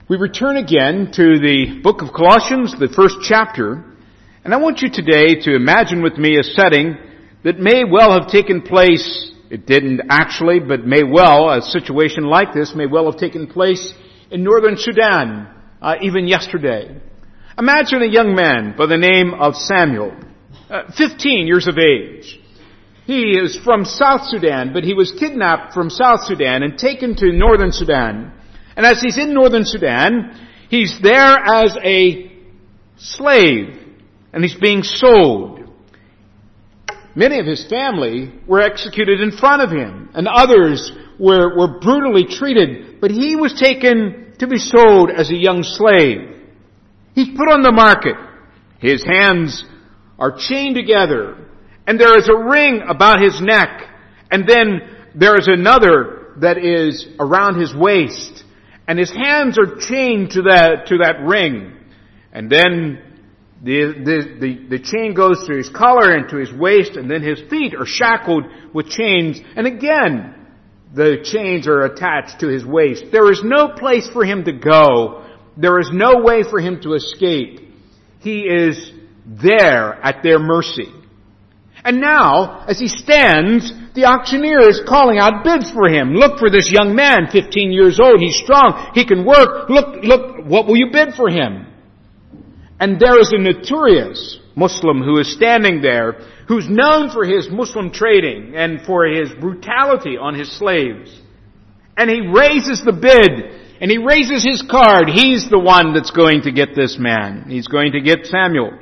We return again to the book of Colossians, the first chapter, and I want you today to imagine with me a setting that may well have taken place, it didn't actually, but may well, a situation like this may well have taken place in northern Sudan, even yesterday. Imagine a young man by the name of Samuel, 15 years of age. He is from South Sudan, but he was kidnapped from South Sudan and taken to northern Sudan. And as he's in northern Sudan, he's there as a slave, and he's being sold. Many of his family were executed in front of him, and others were brutally treated, but he was taken to be sold as a young slave. He's put on the market. His hands are chained together, and there is a ring about his neck, and then there is another that is around his waist, and his hands are chained to that ring. And then the chain goes to his collar and to his waist, and then his feet are shackled with chains, and again the chains are attached to his waist. There is no place for him to go. There is no way for him to escape. He is there at their mercy. And now, as he stands, the auctioneer is calling out bids for him. Look for this young man, 15 years old. He's strong. He can work. Look, what will you bid for him? And there is a notorious Muslim who is standing there, who's known for his Muslim trading and for his brutality on his slaves. And he raises the bid, and he raises his card. He's the one that's going to get this man. He's going to get Samuel.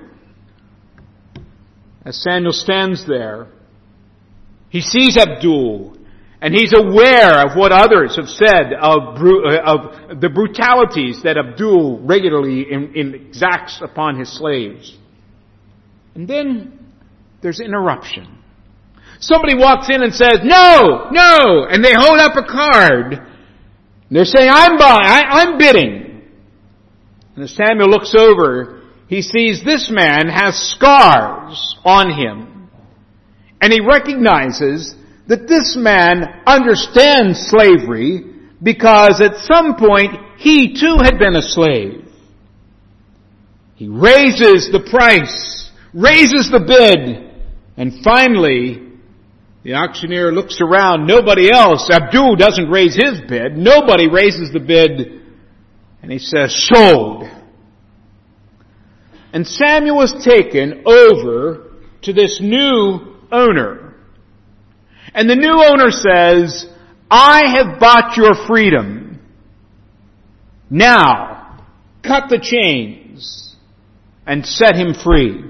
As Samuel stands there, he sees Abdul, and he's aware of what others have said of the brutalities that Abdul regularly exacts upon his slaves. And then there's interruption. Somebody walks in and says, "No, no!" And they hold up a card. They're saying, I'm bidding. And as Samuel looks over, he sees this man has scars on him. And he recognizes that this man understands slavery because at some point he too had been a slave. He raises the price, raises the bid, and finally the auctioneer looks around. Nobody else. Abdul doesn't raise his bid. Nobody raises the bid. And he says, "Sold." And Samuel is taken over to this new owner. And the new owner says, "I have bought your freedom. Now, cut the chains and set him free."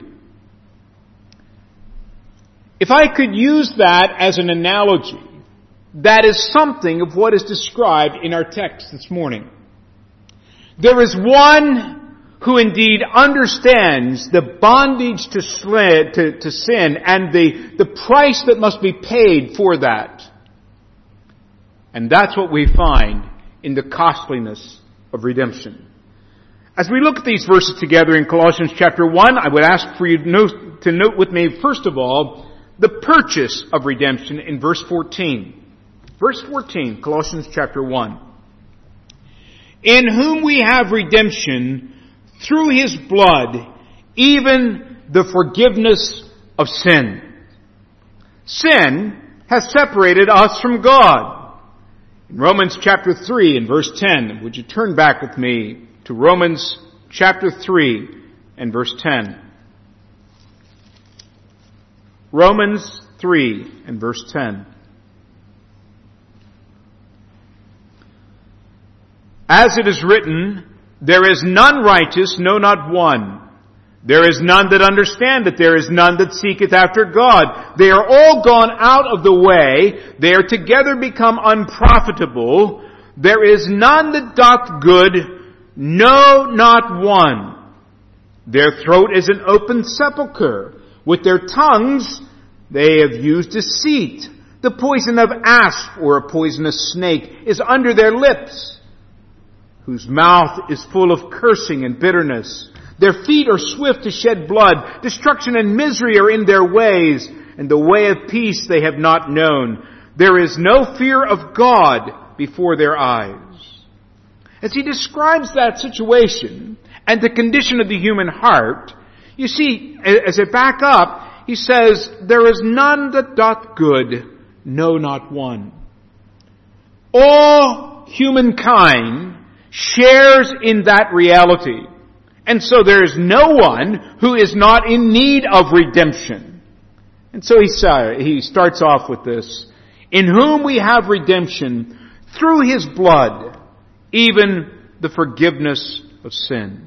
If I could use that as an analogy, that is something of what is described in our text this morning. There is one who indeed understands the bondage to sin and the price that must be paid for that. And that's what we find in the costliness of redemption. As we look at these verses together in Colossians chapter 1, I would ask for you to note with me, first of all, the purchase of redemption in verse 14. Verse 14, Colossians chapter 1. "In whom we have redemption through His blood, even the forgiveness of sin." Sin has separated us from God. In Romans chapter 3 and verse 10, would you turn back with me to Romans chapter 3 and verse 10. Romans 3 and verse 10. "As it is written, there is none righteous, no, not one. There is none that understandeth, there is none that seeketh after God. They are all gone out of the way, they are together become unprofitable. There is none that doth good, no, not one. Their throat is an open sepulchre. With their tongues they have used deceit. The poison of asp or a poisonous snake is under their lips, whose mouth is full of cursing and bitterness. Their feet are swift to shed blood. Destruction and misery are in their ways, and the way of peace they have not known. There is no fear of God before their eyes. As he describes that situation and the condition of the human heart, you see, as I back up, he says, "There is none that doth good, no, not one." All humankind shares in that reality. And so there is no one who is not in need of redemption. And so he starts off with this, "In whom we have redemption through His blood, even the forgiveness of sins."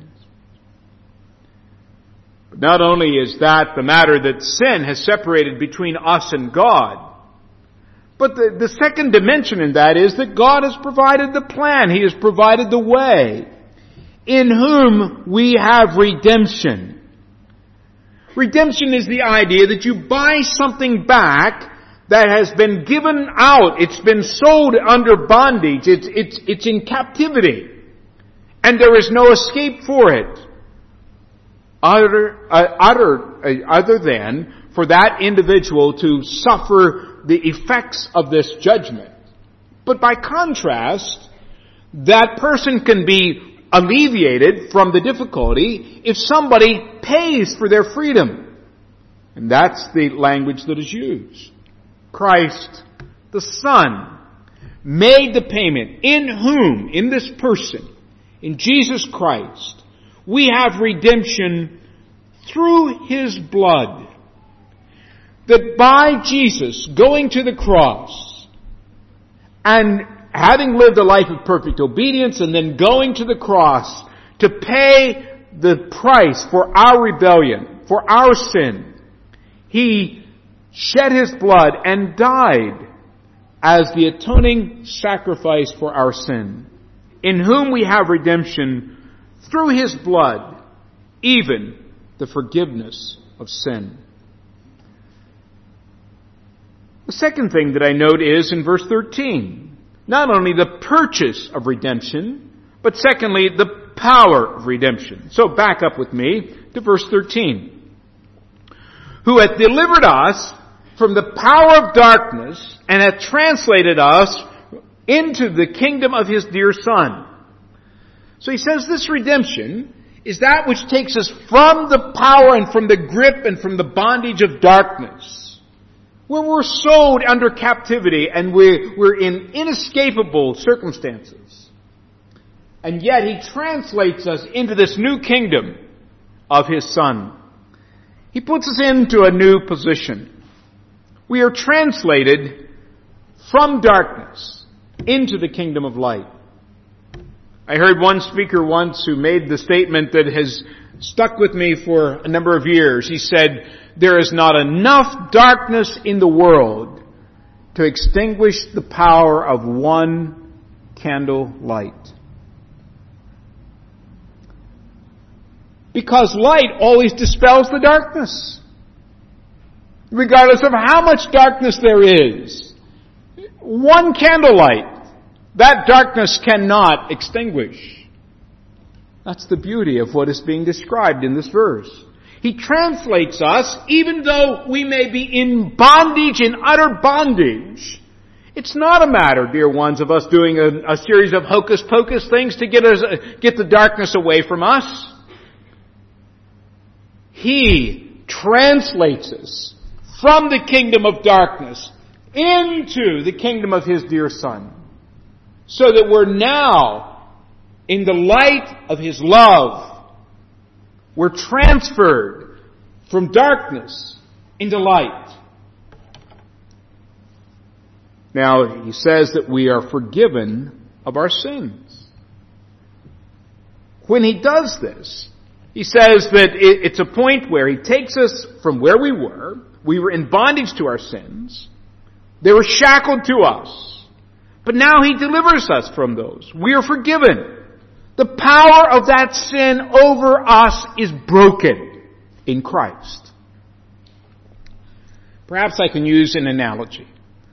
But not only is that the matter that sin has separated between us and God, but the second dimension in that is that God has provided the plan. He has provided the way. In whom we have redemption. Redemption is the idea that you buy something back that has been given out. It's been sold under bondage. It's in captivity. And there is no escape for it. Other than for that individual to suffer the effects of this judgment. But by contrast, that person can be alleviated from the difficulty if somebody pays for their freedom. And that's the language that is used. Christ, the Son, made the payment, in whom, in this person, in Jesus Christ, we have redemption through His blood. That by Jesus going to the cross and having lived a life of perfect obedience and then going to the cross to pay the price for our rebellion, for our sin, He shed His blood and died as the atoning sacrifice for our sin, in whom we have redemption through His blood, even the forgiveness of sin. The second thing that I note is in verse 13. Not only the purchase of redemption, but secondly, the power of redemption. So back up with me to verse 13. "Who hath delivered us from the power of darkness, and hath translated us into the kingdom of His dear Son." So he says this redemption is that which takes us from the power and from the grip and from the bondage of darkness. When we're sold under captivity and we're in inescapable circumstances. And yet He translates us into this new kingdom of His Son. He puts us into a new position. We are translated from darkness into the kingdom of light. I heard one speaker once who made the statement that has stuck with me for a number of years. He said, "There is not enough darkness in the world to extinguish the power of one candle light." Because light always dispels the darkness. Regardless of how much darkness there is. One candlelight, that darkness cannot extinguish. That's the beauty of what is being described in this verse. He translates us, even though we may be in bondage, in utter bondage. It's not a matter, dear ones, of us doing a series of hocus-pocus things to get the darkness away from us. He translates us from the kingdom of darkness into the kingdom of His dear Son. So that we're now in the light of His love. We're transferred from darkness into light. Now, he says that we are forgiven of our sins. When he does this, he says that it's a point where he takes us from where we were in bondage to our sins, they were shackled to us, but now he delivers us from those. We are forgiven. The power of that sin over us is broken in Christ. Perhaps I can use an analogy.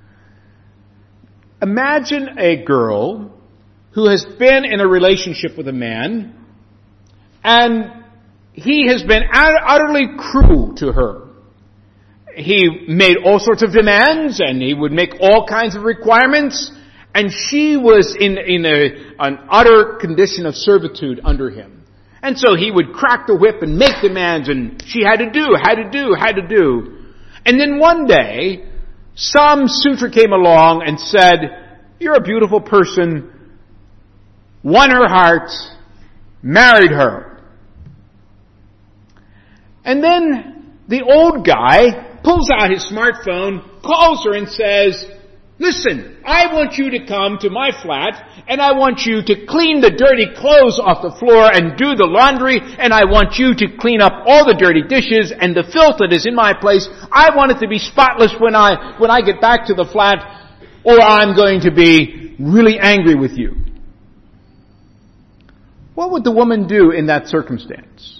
Imagine a girl who has been in a relationship with a man, and he has been utterly cruel to her. He made all sorts of demands, and he would make all kinds of requirements, And she was in an utter condition of servitude under him. And so he would crack the whip and make demands, and she had to do. And then one day, some suitor came along and said, "You're a beautiful person," won her heart, married her. And then the old guy pulls out his smartphone, calls her and says, "Listen, I want you to come to my flat, and I want you to clean the dirty clothes off the floor and do the laundry, and I want you to clean up all the dirty dishes and the filth that is in my place. I want it to be spotless when I get back to the flat, or I'm going to be really angry with you." What would the woman do in that circumstance?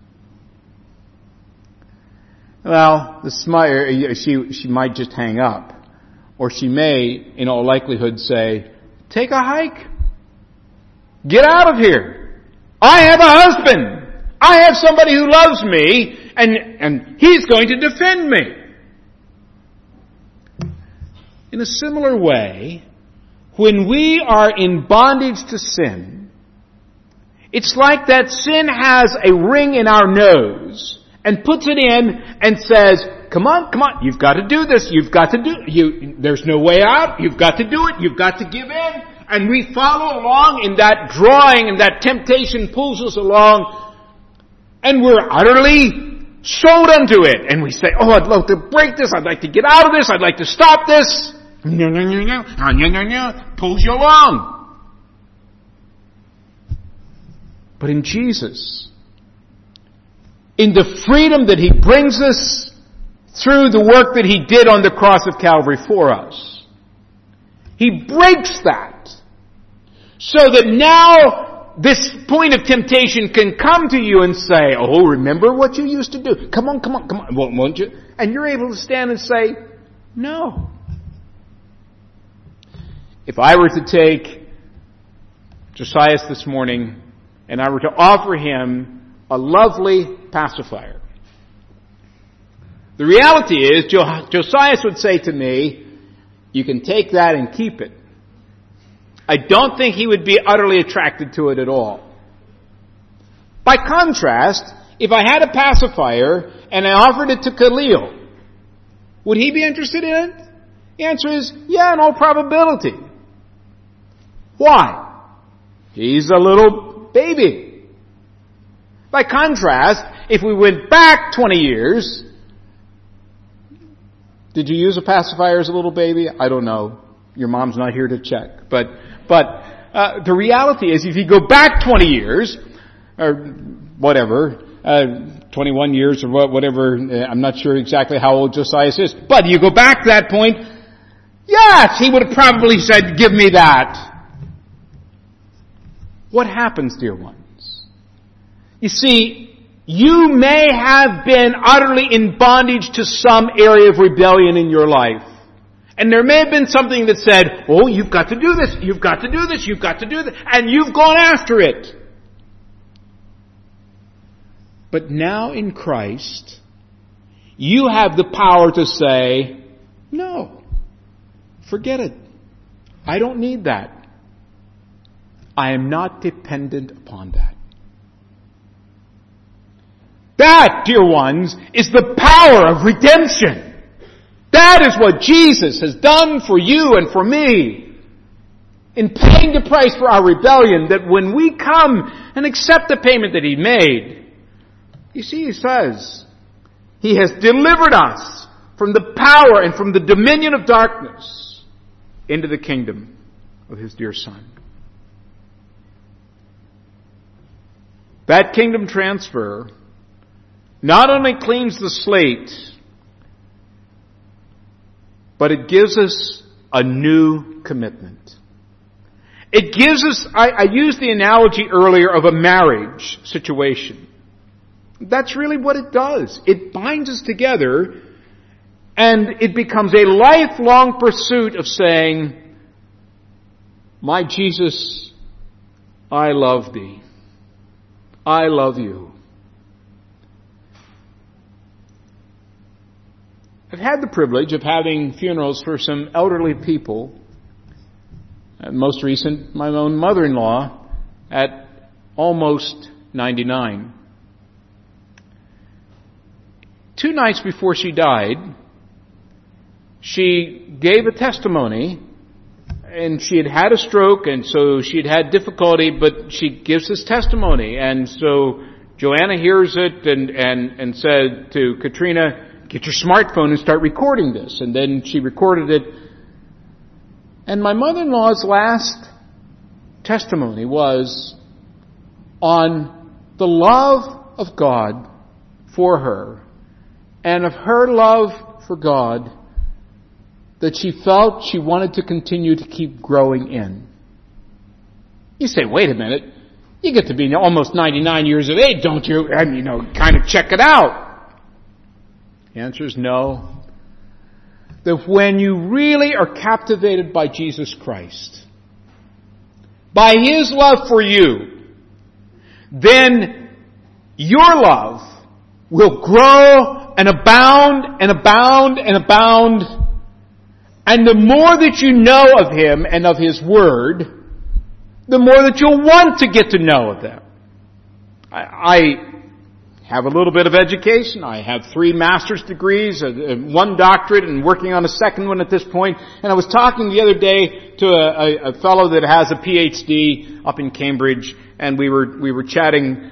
Well, she might just hang up. Or she may, in all likelihood, say, "Take a hike. Get out of here. I have a husband. I have somebody who loves me, and he's going to defend me." In a similar way, when we are in bondage to sin, it's like that sin has a ring in our nose and puts it in and says, come on, you've got to do this, there's no way out, you've got to do it, you've got to give in. And we follow along in that drawing, and that temptation pulls us along, and we're utterly sold unto it. And we say, "Oh, I'd love to break this, I'd like to get out of this, I'd like to stop this." Pulls you along. But in Jesus, in the freedom that He brings us through the work that He did on the cross of Calvary for us, He breaks that so that now this point of temptation can come to you and say, "Oh, remember what you used to do. Come on. Won't you?" And you're able to stand and say, "No." If I were to take Josias this morning and I were to offer him a lovely pacifier, the reality is Josias would say to me, "You can take that and keep it." I don't think he would be utterly attracted to it at all. By contrast, if I had a pacifier and I offered it to Khalil, would he be interested in it? The answer is, yeah, in all probability. Why? He's a little baby. By contrast, if we went back 20 years, did you use a pacifier as a little baby? I don't know. Your mom's not here to check. But the reality is, if you go back 20 years, or whatever, 21 years or whatever, I'm not sure exactly how old Josias is, but you go back to that point, yes, he would have probably said, "Give me that." What happens, dear ones? You see, you may have been utterly in bondage to some area of rebellion in your life. And there may have been something that said, "Oh, you've got to do this, you've got to do this, you've got to do this," and you've gone after it. But now in Christ, you have the power to say, "No, forget it. I don't need that. I am not dependent upon that." That, dear ones, is the power of redemption. That is what Jesus has done for you and for me in paying the price for our rebellion, that when we come and accept the payment that He made, you see, He says, He has delivered us from the power and from the dominion of darkness into the kingdom of His dear Son. That kingdom transfer not only cleans the slate, but it gives us a new commitment. It gives us, I used the analogy earlier of a marriage situation. That's really what it does. It binds us together, and it becomes a lifelong pursuit of saying, "My Jesus, I love Thee. I love You." I've had the privilege of having funerals for some elderly people Most recent, my own mother-in-law at almost 99. 2 nights before she died, she gave a testimony, and she had a stroke, and so she'd had difficulty, but she gives this testimony. And so Joanna hears it and said to Katrina, "Get your smartphone and start recording this." And then she recorded it. And my mother-in-law's last testimony was on the love of God for her and of her love for God that she felt she wanted to continue to keep growing in. You say, wait a minute, you get to be almost 99 years of age, don't you? And, kind of check it out. The answer is no. That when you really are captivated by Jesus Christ, by His love for you, then your love will grow and abound and abound and abound. And the more that you know of Him and of His Word, the more that you'll want to get to know of them. I have a little bit of education. I have 3 master's degrees, 1 doctorate, and working on a second one at this point. And I was talking the other day to a fellow that has a PhD up in Cambridge, and we were chatting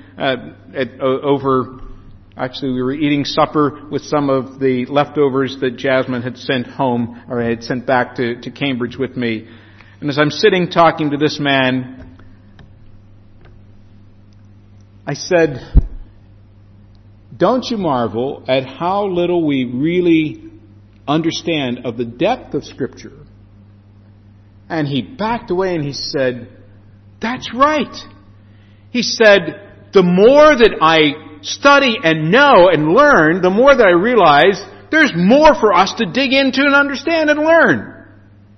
Actually, we were eating supper with some of the leftovers that Jasmine had sent home, or had sent back to Cambridge with me. And as I'm sitting talking to this man, I said, "Don't you marvel at how little we really understand of the depth of Scripture?" And he backed away and he said, "That's right." He said, "The more that I study and know and learn, the more that I realize there's more for us to dig into and understand and learn."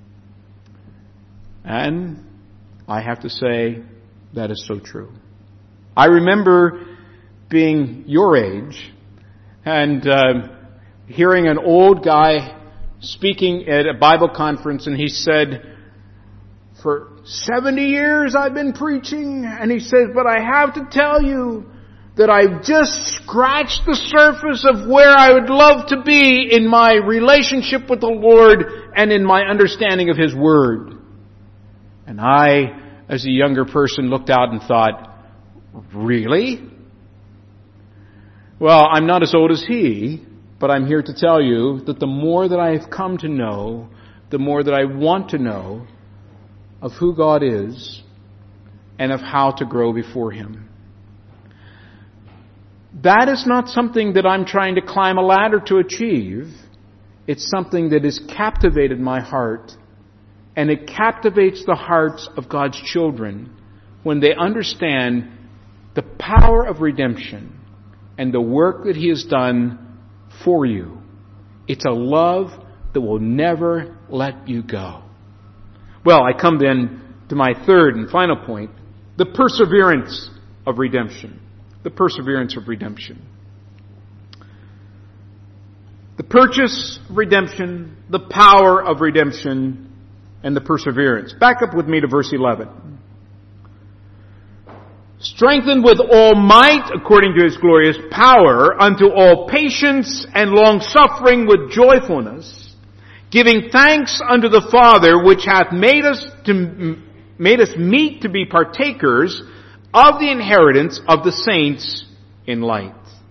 And I have to say, that is so true. I remember being your age and hearing an old guy speaking at a Bible conference, and he said, "For 70 years I've been preaching," and he says, "but I have to tell you that I've just scratched the surface of where I would love to be in my relationship with the Lord and in my understanding of His Word." And I, as a younger person, looked out and thought, really? Well, I'm not as old as he, but I'm here to tell you that the more that I have come to know, the more that I want to know of who God is and of how to grow before Him. That is not something that I'm trying to climb a ladder to achieve. It's something that has captivated my heart, and it captivates the hearts of God's children when they understand the power of redemption and the work that He has done for you. It's a love that will never let you go. Well, I come then to my third and final point, the perseverance of redemption. The perseverance of redemption. The purchase of redemption, the power of redemption, and the perseverance. Back up with me to verse 11. "Strengthened with all might, according to His glorious power, unto all patience and long-suffering with joyfulness, giving thanks unto the Father, which hath made us meet to be partakers of the inheritance of the saints in light."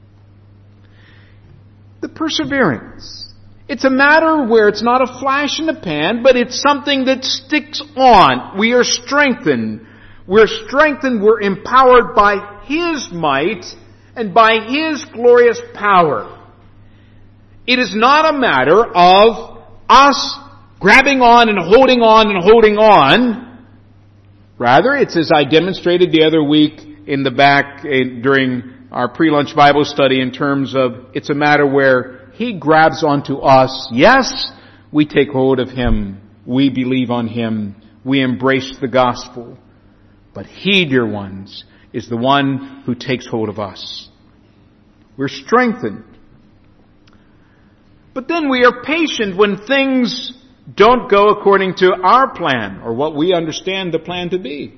The perseverance. It's a matter where it's not a flash in the pan, but it's something that sticks on. We are strengthened. We're strengthened. We're empowered by His might and by His glorious power. It is not a matter of us grabbing on and holding on and holding on. Rather, it's as I demonstrated the other week in the back during our pre-lunch Bible study in terms of it's a matter where He grabs onto us. Yes, we take hold of Him. We believe on Him. We embrace the gospel. But He, dear ones, is the one who takes hold of us. We're strengthened. But then we are patient when things don't go according to our plan or what we understand the plan to be.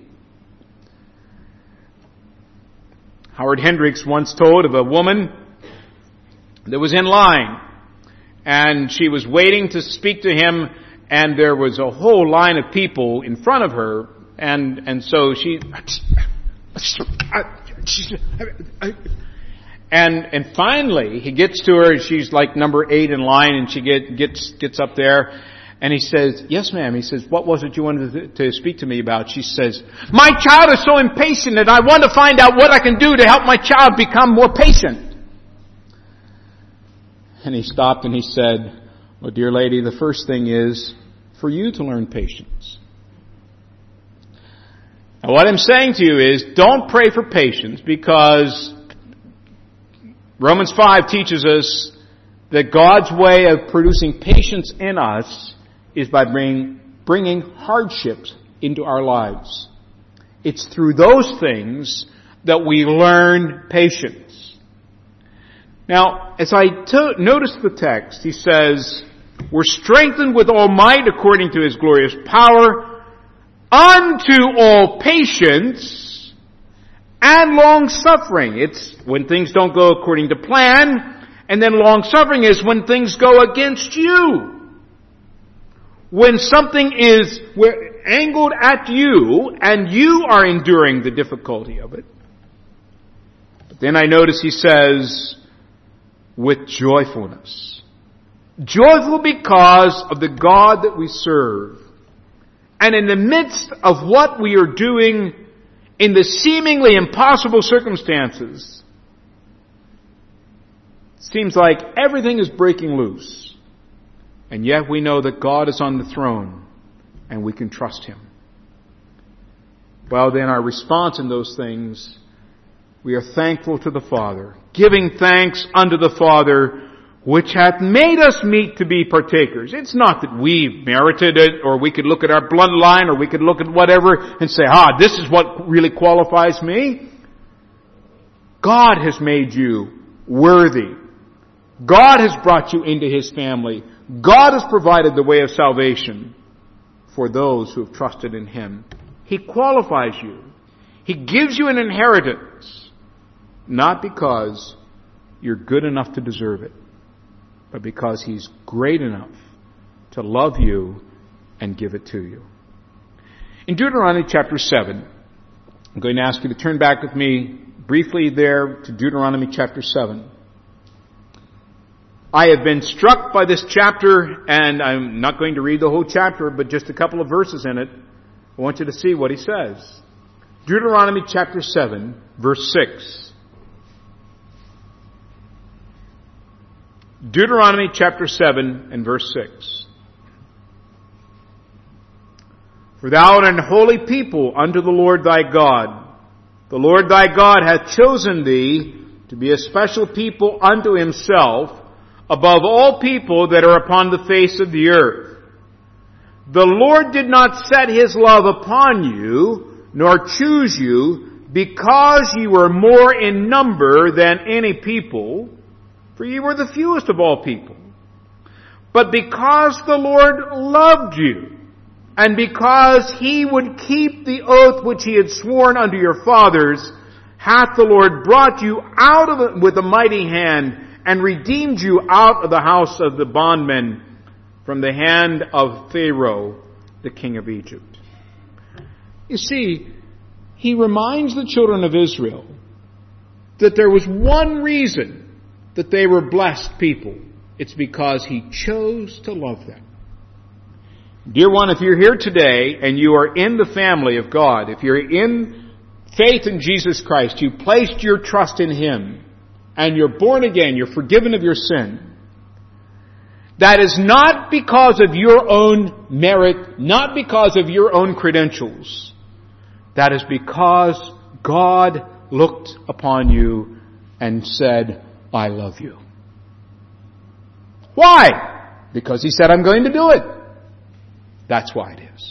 Howard Hendricks once told of a woman that was in line, and she was waiting to speak to him, and there was a whole line of people in front of her, and so she and finally he gets to her, and she's like number 8 in line, and she gets up there, and he says, "Yes, ma'am." He says, "What was it you wanted to speak to me about?" She says, "My child is so impatient, and I want to find out what I can do to help my child become more patient." And he stopped and he said, "Well, dear lady, the first thing is for you to learn patience." Now, what I'm saying to you is, don't pray for patience, because Romans 5 teaches us that God's way of producing patience in us is by bringing hardships into our lives. It's through those things that we learn patience. Now, as I noticed the text, he says, "We're strengthened with all might according to His glorious power, unto all patience and long-suffering." It's when things don't go according to plan, and then long-suffering is when things go against you. When something is angled at you, and you are enduring the difficulty of it. But then I notice he says, with joyfulness. Joyful because of the God that we serve. And in the midst of what we are doing, in the seemingly impossible circumstances, it seems like everything is breaking loose. And yet we know that God is on the throne and we can trust Him. Well, then our response in those things, we are thankful to the Father, giving thanks unto the Father, which hath made us meet to be partakers. It's not that we merited it, or we could look at our bloodline, or we could look at whatever and say, this is what really qualifies me. God has made you worthy. God has brought you into His family. God has provided the way of salvation for those who have trusted in Him. He qualifies you. He gives you an inheritance, not because you're good enough to deserve it, but because He's great enough to love you and give it to you. In Deuteronomy chapter 7, I'm going to ask you to turn back with me briefly there to Deuteronomy chapter 7. I have been struck by this chapter, and I'm not going to read the whole chapter, but just a couple of verses in it. I want you to see what he says. Deuteronomy chapter 7, verse 6. Deuteronomy chapter 7 and verse 6. "For thou art an holy people unto the Lord thy God. The Lord thy God hath chosen thee to be a special people unto Himself, above all people that are upon the face of the earth. The Lord did not set His love upon you, nor choose you, because ye were more in number than any people, for ye were the fewest of all people. But because the Lord loved you, and because He would keep the oath which He had sworn unto your fathers, hath the Lord brought you out of it with a mighty hand, and redeemed you out of the house of the bondmen, from the hand of Pharaoh, the king of Egypt." You see, he reminds the children of Israel that there was one reason that they were blessed people. It's because He chose to love them. Dear one, if you're here today and you are in the family of God, if you're in faith in Jesus Christ, you placed your trust in Him, and you're born again, you're forgiven of your sin, that is not because of your own merit, not because of your own credentials. That is because God looked upon you and said, "I love you." Why? Because He said, "I'm going to do it." That's why it is.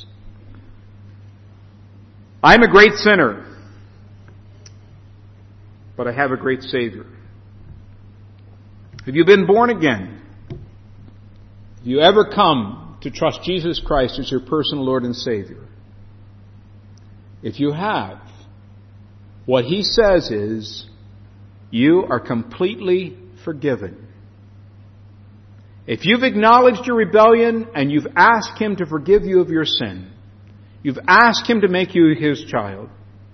I'm a great sinner, but I have a great Savior. Have you been born again? Have you ever come to trust Jesus Christ as your personal Lord and Savior, if you have, what He says is, you are completely forgiven. If you've acknowledged your rebellion and you've asked Him to forgive you of your sin, you've asked Him to make you His child,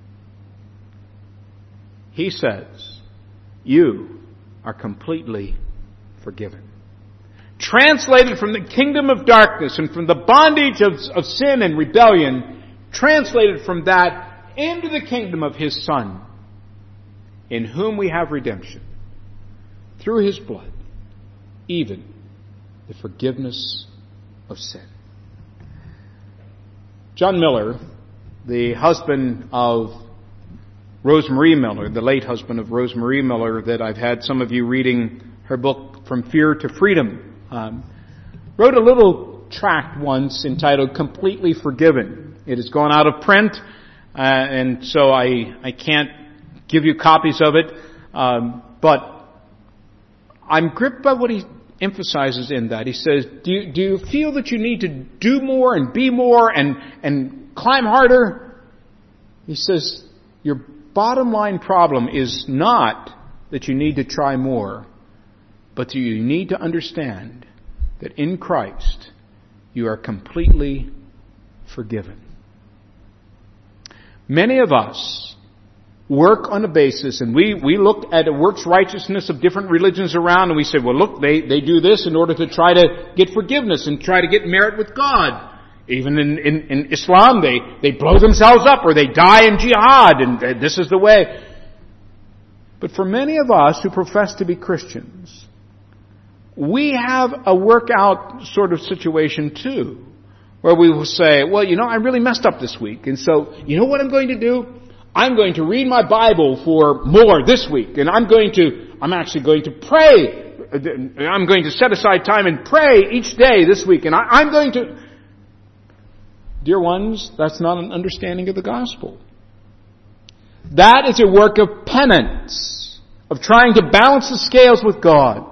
He says, you are completely forgiven. Translated from the kingdom of darkness and from the bondage of sin and rebellion, translated from that into the kingdom of His Son, in whom we have redemption, through His blood, even the forgiveness of sin. John Miller, the husband of Rosemarie Miller, the late husband of Rosemarie Miller, that I've had some of you reading her book, From Fear to Freedom, wrote a little tract once entitled Completely Forgiven. It has gone out of print, and so I can't give you copies of it, but I'm gripped by what he emphasizes in that. He says, do you feel that you need to do more and be more and climb harder? He says, your bottom line problem is not that you need to try more, but that you need to understand that in Christ you are completely forgiven. Many of us work on a basis, and we look at the works righteousness of different religions around, and we say, well, look, they do this in order to try to get forgiveness and try to get merit with God. Even in Islam, they blow themselves up or they die in jihad, and this is the way. But for many of us who profess to be Christians, we have a workout sort of situation too, where we will say, well, I really messed up this week, and so, you know what I'm going to do? I'm going to read my Bible for more this week, and I'm actually going to pray. I'm going to set aside time and pray each day this week, and I'm going to... Dear ones, that's not an understanding of the gospel. That is a work of penance, of trying to balance the scales with God.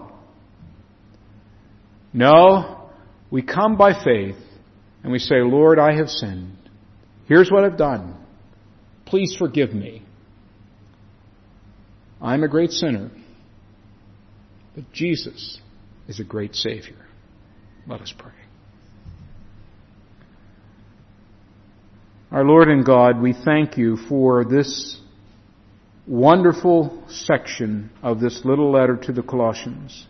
No, we come by faith and we say, Lord, I have sinned. Here's what I've done. Please forgive me. I'm a great sinner, but Jesus is a great Savior. Let us pray. Our Lord and God, we thank You for this wonderful section of this little letter to the Colossians.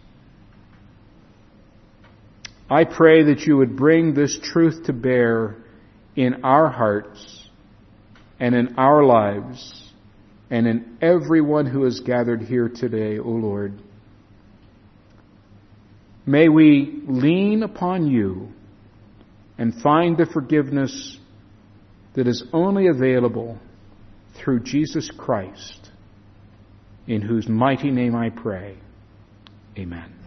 I pray that You would bring this truth to bear in our hearts and in our lives and in everyone who is gathered here today, O Lord. May we lean upon You and find the forgiveness that is only available through Jesus Christ, in whose mighty name I pray. Amen.